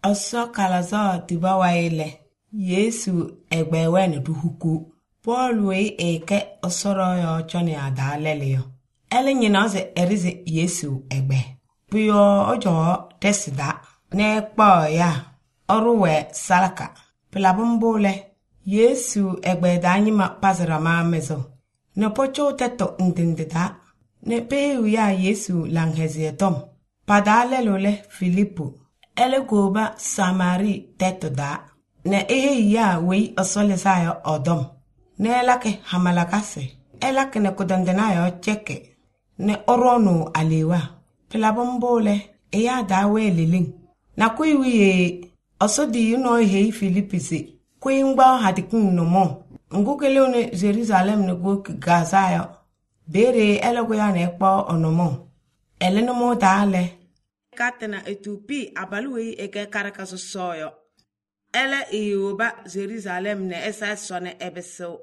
Oso kalazo tiba waile. Yesu egbewe ne duhuku. Paul we eke osoro yo choni adalele yo. Ele nyina ze erize Yesu egbe. Puyo ojo tesida. Ne kpo ya. Oruwe salaka. Pilabumbole. Yesu egbe danyima pazira ma mezo. Ne pocho teto ndindida. Ne peyu ya Yesu langhezi tom. Padalelole Filipu. Ele goba Samari teto da. Ne ya wei osole sayo odom. Ne elake hamalakase. Elake ne kudandenayo cheke. Ne oronu aliwa. Pilabumbole. Ya dawe liling. Na kuiwiye. Osodi yuno hei Filipisi. Kuingba hadikun no mo. Ngukele one Jerusalem ne go Gaza yo. Bere ele go ya ne kpo onomo. Ele no mo dale. Katena etupi abaluwe eke karakaso soyo. Ele iyoba Jerusalem ne esa sone ebeso.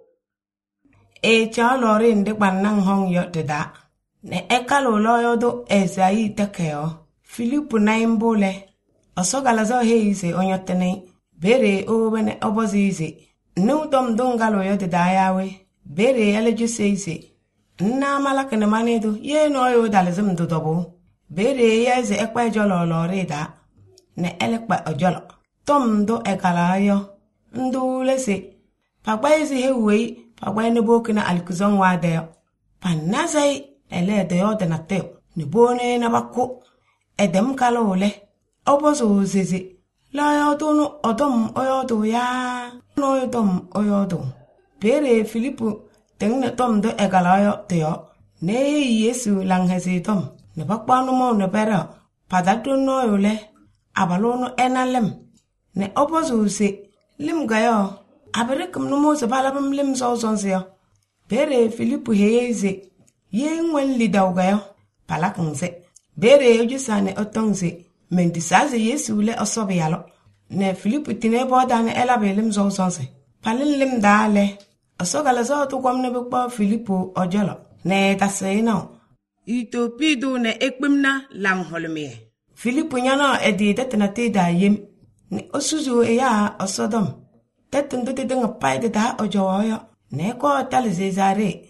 Cha lori ndikwa nang hong yo deda. Ne ekalo loyo do ezai tekeo. Filipu na imbole. Osogalazo heize onyotene. Bere obene obozize. Nudom dongalo yo deda yawe. Bere ele juseize. Nna malakene manedo ye no yo dalizim dodobo. Bere yeze ekpa jolo lorida. Ne elekpa ojolo. Tom do ekala yo. Ndu lese. Pagba izi hewei. Pagba neboki na alikuzon wade. Panazai. Ele de yo denateo. Nebone na bako. Edem kalo ole. Obozo zeze. La yodonu odom oyodo ya. No yodom oyodo. Bere Filipu. Tengne tom do ekala yo teo. Ne Yesu langhezi tom. Ne bakpanu mo ne bera. Padado no yole. Abalono enalem. Ne obozo ze. Lim gayo. Aberikum no mo se balabam lim zonze yo. Bere Filipu heyeze. Ye ngwen lidaw gayo. Palaknze. Bere ojusane otongze. Mendisaze Yesu le osobe yalo. Ne Filipu tine bodane elabe lim zonze. Palin lim dale. Osogala zo to kwamne bukpa Filipu ojolo. Ne taseno. Itopido ne ekpimna lang holme. Filipu nyana edi detenate da yim. Ne osuzu eya osodom. Tetundu de nga paide da ojoyo. Ne ko talizezare.